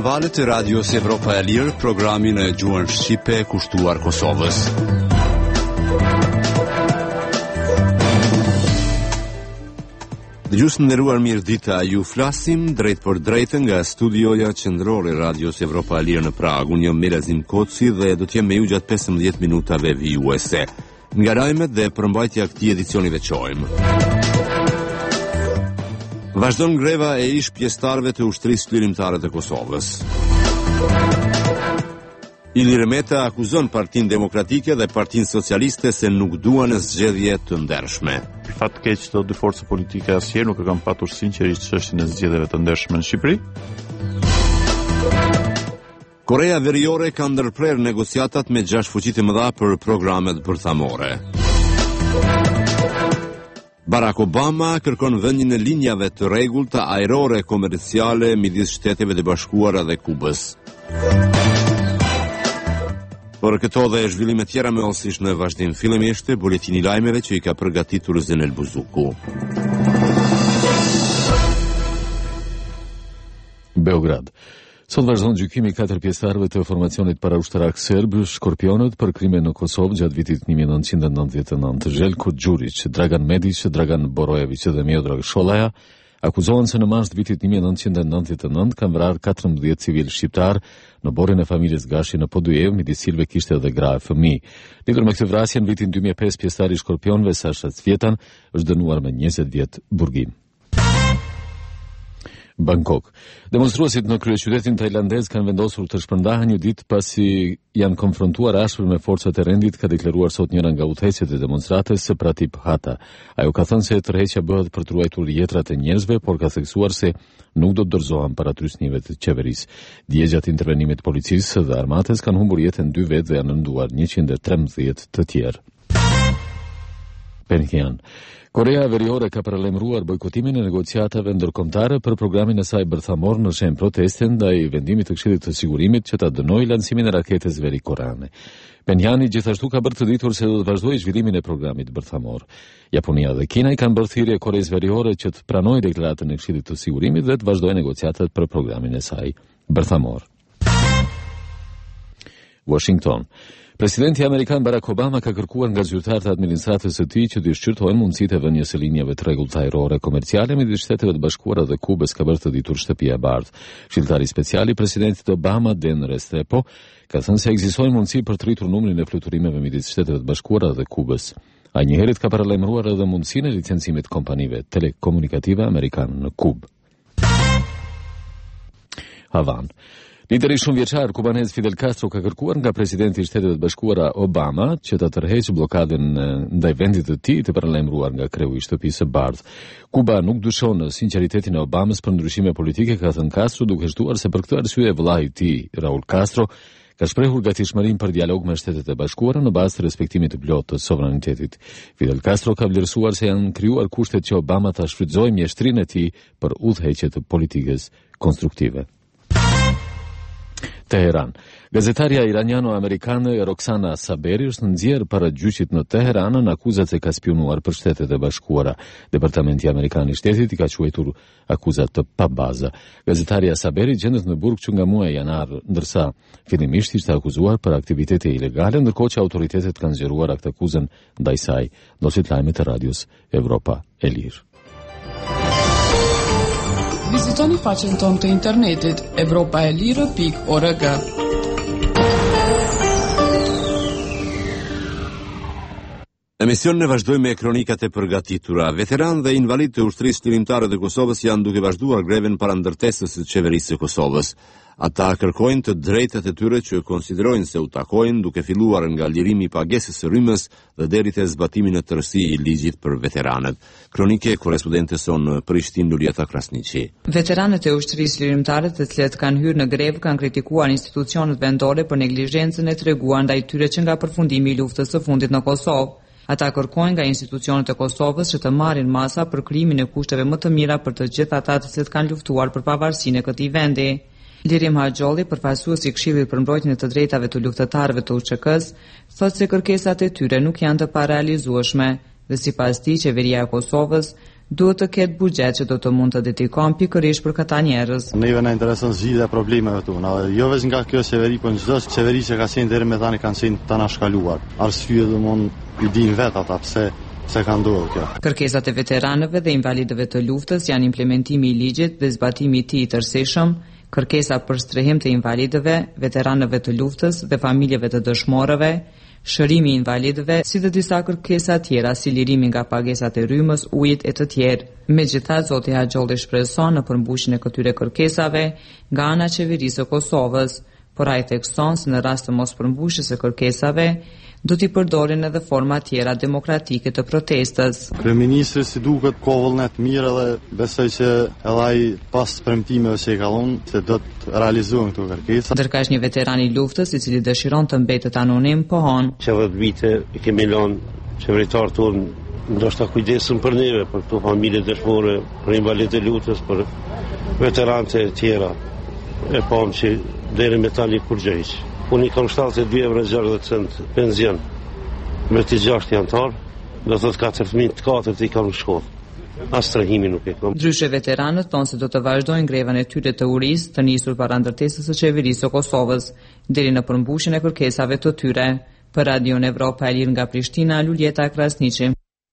valët e Radios Evropa e Lirë, programin e gjuhën shqipe kushtuar Kosovës. Dëgjues të nderuar, mirëdita, ju flasim drejt për drejtë nga studioja qendrore e Radios Evropa e Lirë në Prag. Unë jam Melazim Koci dhe do të jem me ju gjatë 15 minutave vijuese. Nga lajmet dhe përmbajtja e këtij edicioni veçojmë. Vazhdon greva e ish pjesëtarëve të ushtrisë lirimtare të Kosovës. Ilir Meta akuzon Partinë Demokratike dhe Partinë Socialiste se nuk duan zgjedhje të ndershme. Fat keq këto dy forca politike asnjëherë nuk e kanë patur sinqerisht çështjen e zgjedhjeve të ndershme në Shqipëri. Korea Veriore ka ndërprer negociatat me 6 fuqitë e mëdha për programet bërthamore. Barack Obama kërkon vendin e linjave të rregullta ajrore komerciale midis Shteteve të Bashkuara dhe Kubës. Për këto dhe zhvillime tjera me osish në vazhdim, fillimisht buletini i lajmeve që i ka përgatitur Zenel Buzuku. Beograd. Sot vazhdon gjykimi 4 pjesëtarëve të formacionit paraushtarak serb Shkorpionët për krime në Kosovë gjatë vitit 1999. Željko Đurić, Dragan Medić, Dragan Borojević dhe Miodrag Šolaja akuzohen se në mars të vitit 1999 kanë vrarë 14 civil shqiptar në borrin e familjes Gashi në Podujev, midis cilëve kishte edhe gra e fëmijë. Lidhur me këtë vrasje, në vitin 2005 pjesëtari i Shkorpionëve Sasha Cvjetan është dënuar me 20 vjet burgim. Bangkok. Demonstruesit në kryeqytetin tajlandez kanë vendosur të shpërndahen një ditë pasi janë konfrontuar ashpër me forcat e rendit, ka deklaruar sot njëra nga udhëheqësit e demonstratës, Pratip Hata. Ajo ka thënë se tërheqja bëhet për të ruajtur jetrat e njerëzve, por ka theksuar se nuk do të dorëzohen paratrysnive të qeverisë. Dje gjatë intervenimit të policisë dhe armatës kanë humbur jetën 2 vetë dhe janë lënduar 113 të tjerë. Pyongyang. Korea Veriore ka paralajmëruar bojkotimin e negociatave ndërkombëtare për programin e saj bërthamor në shenjë proteste ndaj vendimit të Këshillit të Sigurimit që ta dënojë lancimin e raketës verikoreane. Pyongyang gjithashtu ka bërë të ditur se do të vazhdojë zhvillimin e programit bërthamor. Japonia dhe Kina i kanë bërë thirrje Koreas Veriore që të pranojë deklaratën e Këshillit të Sigurimit dhe të vazhdojë negociatat për programin e saj bërthamor. Washington. Presidenti amerikan Barack Obama ka kërkuar nga zyrtarët e administratës së tij që të shqyrtojnë mundësitë e vënies së linjave të rregullta ajrore komerciale midis Shteteve të Bashkuara dhe Kubës, ka bërë të ditur Shtëpia e Bardhë. Këshilltari special i presidentit Obama, Dan Restrepo, ka thënë se ekzistojnë mundësi për të rritur numrin e fluturimeve midis Shteteve të Bashkuara dhe Kubës. Ai njëherët ka paralajmëruar edhe mundësinë e licencimit të kompanive telekomunikative amerikane në Kubë. Havan. Lideri shumëvjeçar kubanez Fidel Castro ka kërkuar nga presidenti i Shteteve të Bashkuara Obama që ta tërheqë blokadën ndaj vendit të tij të paralajmëruar nga kreu i Shtëpisë së Bardhë. Kuba nuk dyshon në sinqeritetin e Obamës për ndryshime politike, ka thënë Castro, duke shtuar se për këtë arsye vëllai i tij, Raul Castro, ka shprehur gatishmërinë për dialog me Shtetet e Bashkuara në bazë të respektimit të plotë të sovranitetit. Fidel Castro ka vlerësuar se janë krijuar kushtet që Obama ta shfrytëzojë mjeshtrinë e tij për udhëheqje të politikës konstruktive. Teheran. Gazetarja iraniano-amerikane Roxana Saberi është nxjerrë para gjyqit në Teheran në akuzat se ka spionuar për Shtetet e Bashkuara. Departamenti amerikan i shtetit i ka quajtur akuzat të pabaza. Gazetarja Saberi gjendet në burg që nga muaji janar, ndërsa fillimisht ishte akuzuar për aktivitete ilegale, ndërkohë që autoritetet kanë zgjeruar atë akuzën ndaj saj. Nosit lajmet e Radios Evropa e Lirë. Vizitoni faqen tonë të internetit evropaelire.org. Emisionin e vazhdojmë me kronikat e përgatitura. Veteran dhe invalid të ushtrisë lirimtare të Kosovës janë duke vazhduar greven para ndërtesës së qeverisë së Kosovës. Ata kërkojnë të drejtat e tyre që konsiderojnë se u takojnë, duke filluar nga lirimi i pagesës së rrymës dhe deri te zbatimi në tërësi i ligjit për veteranët. Kronike korrespondentes son në Prishtinë, Lulieta Krasniqi. Veteranët e ushtrisë lirimtare, të cilët kanë hyrë në grevë, kanë kritikuar institucionet vendore për neglizhencën e treguar ndaj tyre që nga përfundimi i luftës së fundit në Kosovë. Ata kërkojnë nga institucionet e Kosovës që të marrin masa për krijimin e kushteve më të mira për të gjithë ata të cilët kanë luftuar për pavarësinë e këtij vendi. Lirim Haxholli, përfaqësuesi i Këshillit për mbrojtjen e të drejtave të luftëtarëve të UÇK-s, thotë se kërkesat e tyre nuk janë të parealizueshme dhe sipas tij qeveria e Kosovës duhet të ketë buxhet që do të mund të dedikon pikërisht për këta njerëz. Neve na intereson zgjidhja e problemeve tona, jo vetëm nga kjo qeveri, por çdo qeveri që ka qenë deri më tani kanë qenë të anashkaluar. Arsye domon i din vet ata pse ka ndodhur kjo. Kërkesat e veteranëve dhe invalidëve të luftës janë implementimi i ligjit dhe zbatimi i tij i tërësishëm, kërkesa për strehim të invalidëve, veteranëve të luftës dhe familjeve të dëshmorëve, shërimi i invalidëve, si dhe disa kërkesa tjera si lirimi nga pagesat e rrymës, ujit e të tjerë. Megjithatë, zoti Haxholli shpreson në përmbushjen e këtyre kërkesave nga ana e qeverisë së Kosovës, por ai thekson se në rast të mos përmbushjes së kërkesave, do t'i përdorin edhe forma tjera demokratike të protestës. Kryeministri si duket ka vullnet mirë dhe besoj që edhe ai pas premtimeve që i ka dhënë se do të realizohen këto kërkesa. Ndërkaq një veteran i luftës i cili dëshiron të mbetet anonim pohon. Që 10 vite i kemi lënë qeveritarët tonë ndoshta kujdesën për neve, për këto familje dëshmore, për invalidët e luftës, për veteranët e tjera. E pam që deri me tani kur gjejsh. Unë i kam 72,60 € penzion me të 6 jantar, do të 4 fëmijë të 4 i kam në shkollë. As strehimi nuk e kam. Ndryshe veteranët thonë se do të vazhdojnë grevën e tyre të urisë të nisur para ndërtesës së qeverisë së Kosovës deri në përmbushjen e kërkesave të tyre. Për Radio Evropa e Lirë nga Prishtina, Luljeta Krasniqi.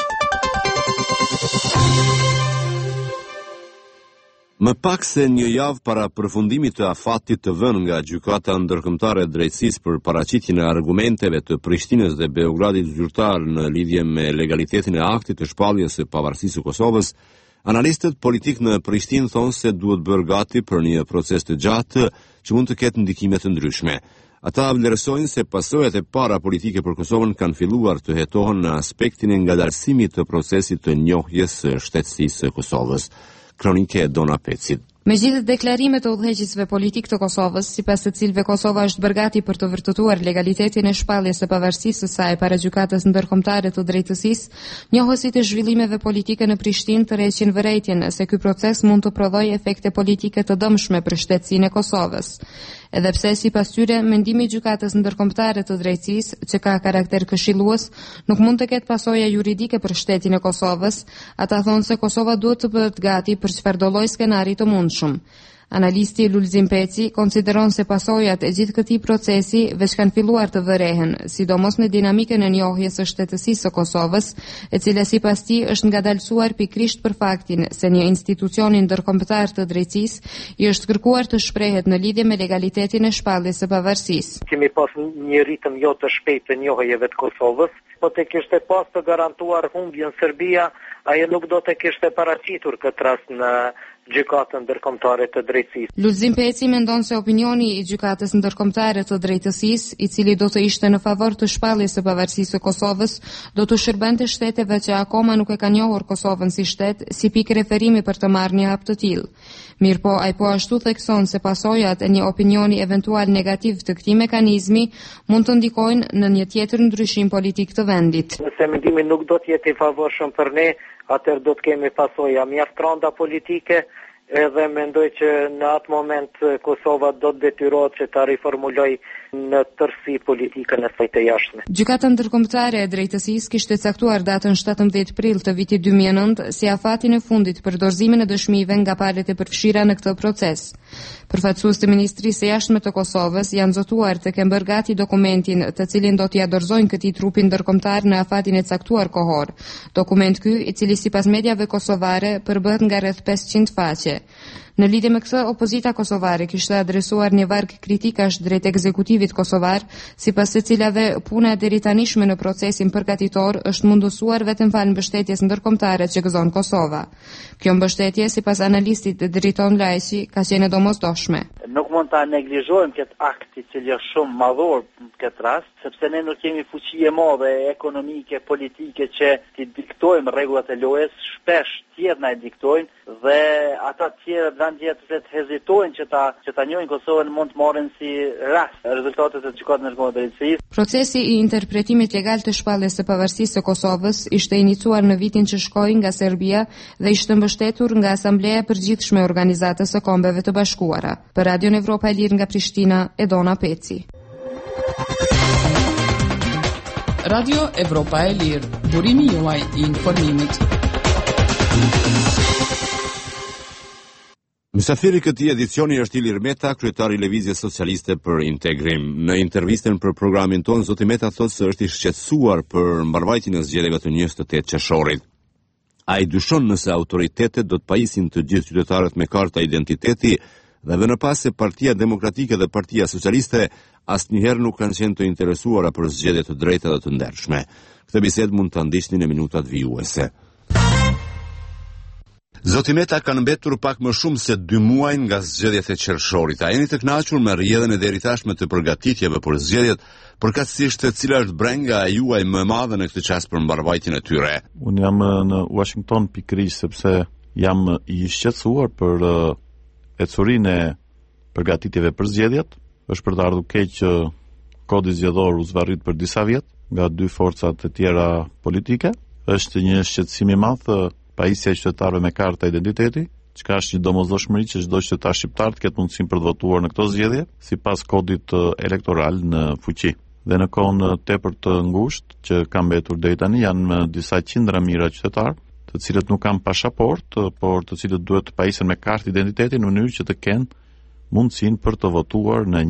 Më pak se një javë para përfundimit të afatit të vënë nga Gjykata Ndërkombëtare e Drejtësisë për paraqitjen e argumenteve të Prishtinës dhe Beogradit zyrtar në lidhje me legalitetin e aktit të shpalljes së pavarësisë së Kosovës, analistët politik në Prishtinë thonë se duhet bërë gati për një proces të gjatë që mund të ketë ndikime të ndryshme. Ata vlerësojnë se pasojat e para politike për Kosovën kanë filluar të hetohen në aspektin e ngadalësimit të procesit të njohjes së shtetësisë së Kosovës. Kronike Dona Pecit. Megjithatë deklarimet e udhëheqësve politik të Kosovës, sipas të cilëve Kosova është bërë gati për të vërtetuar legalitetin e shpalljes së pavarësisë së saj para Gjykatës Ndërkombëtare të Drejtësisë, njohësit e zhvillimeve politike në Prishtinë tërheqin vërejtjen se ky proces mund të prodhojë efekte politike të dëmshme për shtetësinë e Kosovës. Edhe pse sipas tyre mendimi i Gjykatës Ndërkombëtare të Drejtësisë, që ka karakter këshillues, nuk mund të ketë pasoja juridike për shtetin e Kosovës, ata thonë se Kosova duhet të bëhet gati për çfarëdo lloj skenari të mundshëm. Analisti Lulzim Peci konsideron se pasojat e gjithë këtij procesi veç kanë filluar të vërehen, sidomos në dinamikën e njohjes së shtetësisë së Kosovës, e cila sipas tij është ngadalësuar pikërisht për faktin se një institucion ndërkombëtar të drejtësisë i është kërkuar të shprehet në lidhje me legalitetin e shpalljes së pavarësisë. Kemi pas një ritëm jo të shpejtë të njohjeve të Kosovës, po të kishte pas të garantuar humbjen Serbia, ajo nuk do të kishte paraqitur këtë rast në Gjykatën Ndërkombëtare të Drejtësisë. Lulzim Peci mendon se opinioni i Gjykatës Ndërkombëtare të Drejtësisë, i cili do të ishte në favor të shpalljes së pavarësisë së Kosovës, do të shërbente shteteve që akoma nuk e kanë njohur Kosovën si shtet, si pikë referimi për të marrë një hap të tillë. Mirpo ai po ashtu thekson se pasojat e një opinioni eventual negativ të këtij mekanizmi mund të ndikojnë në një tjetër ndryshim politik të vendit. Nëse mendimi nuk do të jetë i favorshëm për ne, atëherë do të kemi pasoja mjaft rënda politike, edhe mendoj që në atë moment Kosova do të detyrohet që ta riformuloj në tërësi politikën e saj të jashtme. Gjykata Ndërkombëtare e Drejtësisë kishte caktuar datën 17 prill të vitit 2009 si afatin e fundit për dorëzimin e dëshmive nga palët e përfshira në këtë proces. Përfaqësues të Ministrisë së Jashtme të Kosovës janë zotuar të kenë bërë gati dokumentin të cilin do t'ia dorëzojnë këtij trupi ndërkombëtar në afatin e caktuar kohor. Dokument ky, i cili sipas mediave kosovare përbëhet nga rreth 500 faqe. Në lidhje me këtë, opozita kosovare kishte adresuar një varg kritikash drejt ekzekutivit kosovar, sipas të cilave puna e deritanishme në procesin përgatitor është mundësuar vetëm fal mbështetjes ndërkombëtare që gëzon Kosova. Kjo mbështetje, sipas analistit Driton Lajçi, ka qenë domosdoshme. Nuk mund ta neglizhojmë këtë akt i cili është shumë madhor në këtë rast, sepse ne nuk kemi fuqi e madhe ekonomike, politike që t'i diktojmë rregullat e lojës, shpesh tjerë na e diktojnë dhe ata tjerë vendjetëse të hezitojnë që ta njohin Kosovën mund të marrin si rast rezultatet e Gjykatës Ndërkombëtare të Drejtësisë. Procesi i interpretimit legal të shpalljes së pavarësisë së Kosovës ishte iniciuar në vitin që shkoi nga Serbia dhe ishte mbështetur nga Asambleja e Përgjithshme e Organizatës së Kombeve të Bashkuara. Për Radio Evropa e Lirë nga Prishtina, Edona Peci. Radio Evropa e Lirë, burimi juaj i informimit. Mysafiri këtij edicioni është Ilir Meta, kryetari i Lëvizjes Socialiste për Integrim. Në intervistën për programin tonë, zoti Meta thotë se është i shqetësuar për mbarvajtjen e zgjedhjeve të 28 qershorit. Ai dyshon nëse autoritetet do të pajisin të gjithë qytetarët me karta identiteti dhe vënë pas se Partia Demokratike dhe Partia Socialiste asnjëherë nuk kanë qenë të interesuara për zgjedhje të drejta dhe të ndershme. Këtë bisedë mund ta ndiqni në minutat vijuese. Zoti Meta kanë mbetur pak më shumë se 2 muaj nga zgjedhjet e qershorit. A jeni të kënaqur me rrjedhën e deritashme të përgatitjeve për zgjedhjet, përkatësisht cila është brenga juaj më e madhe në këtë çast për mbarvajtjen e tyre? Unë jam në Washington pikërisht sepse jam i shqetësuar për ecurinë e përgatitjeve për zgjedhjet. Është për të ardhur keq që kodi zgjedhor u zvarrit për disa vjet nga 2 forcat e tjera politike. Është një shqetësim i madh pajisja e qytetarëve me karta identiteti, çka është një domosdoshmëri që çdo qytetar shqiptar të ketë mundësinë për të votuar në këto zgjedhje, sipas kodit elektoral në fuqi. Dhe në kohën tepër të ngushtë që ka mbetur deri tani janë disa qindra mijëra qytetarë, të cilët nuk kanë pasaport, por të cilët duhet të pajisen me kartë identiteti në mënyrë që të kenë mundësinë për të votuar në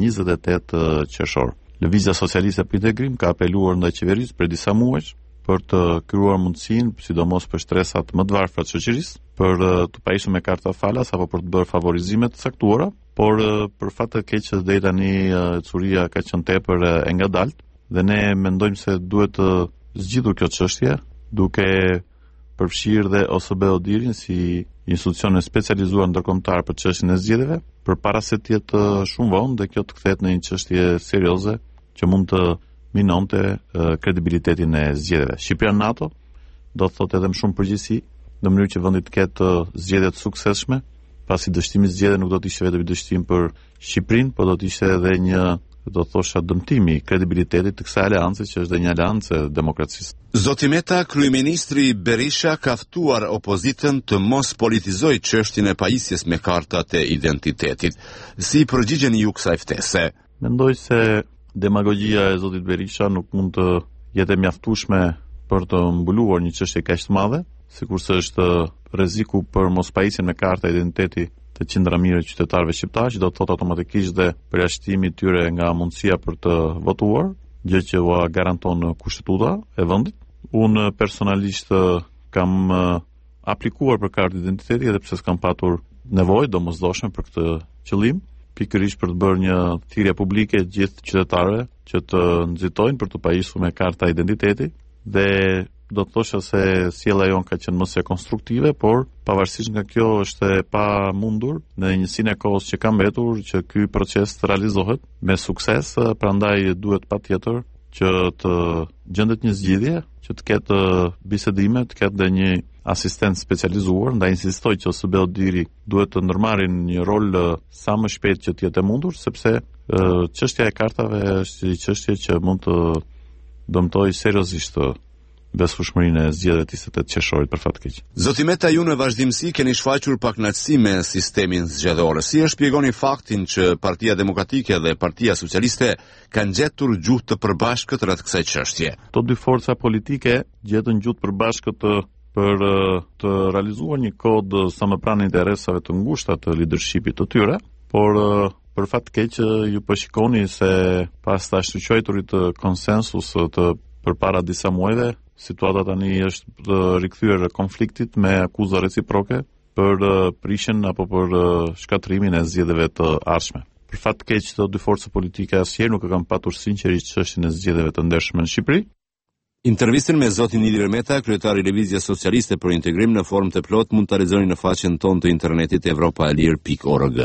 28 qershor. Lëvizja Socialiste për Integrim ka apeluar ndaj qeverisë për disa muaj për të krijuar mundësinë, sidomos për shtresat më të varfra të shoqërisë, për të pajisur me karta falas apo për të bërë favorizime të caktuara, por për fat të keq që deri tani ecuria ka qenë tepër e ngadalt dhe ne mendojmë se duhet të zgjidhur kjo çështje, duke përfshirë dhe OSBE-Odirin si institucion specializuar ndërkombëtar për çështjen e zgjedhjeve, përpara se të jetë shumë vonë dhe kjo të kthehet në një çështje serioze që mund të minonte kredibilitetin e zgjedhjeve. Shqipëria në NATO do të thotë edhe më shumë përgjegjësi në mënyrë që vendi të ketë zgjedhje të suksesshme, pasi dështimi i zgjedhjeve nuk do të ishte vetëm dështim për Shqipërinë, por do të ishte edhe një, do të thosha, dëmtimi i kredibilitetit të kësaj aleance që është dhe një aleancë e demokracisë. Zoti Meta, kryeministri Berisha ka ftuar opozitën të mos politizojë çështjen e pajisjes me kartat e identitetit. Si përgjigjeni ju kësaj ftese? Mendoj se demagogjia e zotit Berisha nuk mund të jetë e mjaftueshme për të mbuluar një çështje kaq të madhe, sikurse është rreziku për mospajisjen me karta identiteti të qindra mijëra qytetarëve shqiptar, që do të thotë automatikisht dhe përjashtimi i tyre nga mundësia për të votuar, gjë që u garanton kushtetuta e vendit. Unë personalisht kam aplikuar për kartë identiteti edhe pse s'kam patur nevojë domosdoshme për këtë qëllim, pikërisht për të bërë një thirrje publike të gjithë qytetarëve që të nxitojnë për të pajisur me karta identiteti dhe do të thosha se sjellja jon ka qenë mos e konstruktive, por pavarësisht nga kjo është e pamundur në njësinë e kohës që ka mbetur që ky proces të realizohet me sukses, prandaj duhet patjetër që të gjendet një zgjidhje, që të ketë bisedime, të ketë dhe një asistent specializuar, ndaj insistoj që OSBE-Odiri duhet të ndërmarrin një rol sa më shpejt që të jetë e mundur, sepse çështja e kartave është një çështje që mund të dëmtojë seriozisht besfushmërinë e zgjedhjeve të 28 qershorit për fat keq. Zoti Meta, ju në vazhdimsi keni shfaqur pakënaqësi me sistemin zgjedhor. Si e shpjegoni faktin që Partia Demokratike dhe Partia Socialiste kanë gjetur gjuhë të përbashkët rreth kësaj çështje? Këto dy forca politike gjetën gjuhë të përbashkët për të realizuar një kod sa më pranë interesave të ngushta të leadershipit të tyre, por për fat keq ju po shikoni se pas ta shtuqojturit konsensus të përpara disa muajve, situata tani është rikthyer konfliktit me akuza reciproke për prishjen apo për shkatrimin e zgjedhjeve të ardhshme. Për fat të keq, këto dy forca politike asnjëherë nuk e kanë patur sinqerisht çështjen e zgjedhjeve të ndershme në Shqipëri. Intervistën me zotin Ilir Meta, kryetari i Lëvizjes Socialiste për Integrim në formë të plot, mund ta lexoni në faqen tonë të internetit evropaelir.org.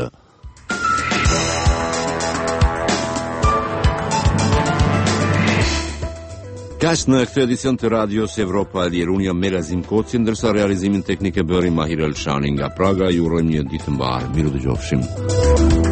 Kaq në këtë edicion të radios Evropa e Lirë, unë jam Melazim Koci, ndërsa realizimin teknik e bëri Mahir Elshani nga Praga. Ju urojmë një ditë të mbarë. Miru dëgjofshim.